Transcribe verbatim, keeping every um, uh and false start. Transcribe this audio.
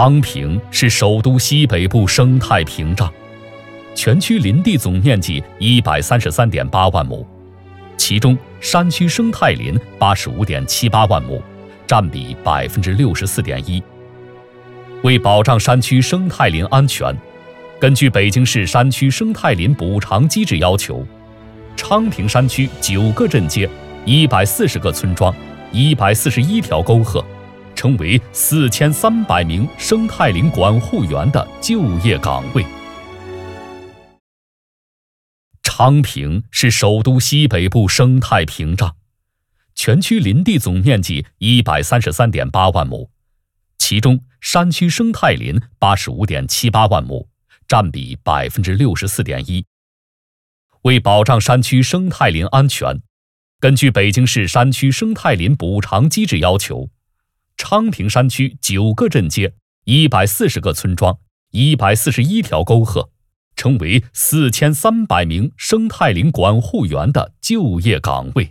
昌平是首都西北部生态屏障，全区林地总面积一百三十三点八万亩，其中山区生态林八十五点七八万亩，占比百分之六十四点一。为保障山区生态林安全，根据北京市山区生态林补偿机制要求，昌平山区九个镇街、一百四十个村庄、一百四十一条沟壑，成为四千三百名生态林管护员的就业岗位。昌平是首都西北部生态屏障，全区林地总面积一百三十三点八万亩，其中山区生态林八十五点七八万亩，占比百分之六十四点一。为保障山区生态林安全，根据北京市山区生态林补偿机制要求，昌平山区九个镇街、一百四十个村庄、一百四十一条沟壑，成为四千三百名生态林管护员的就业岗位。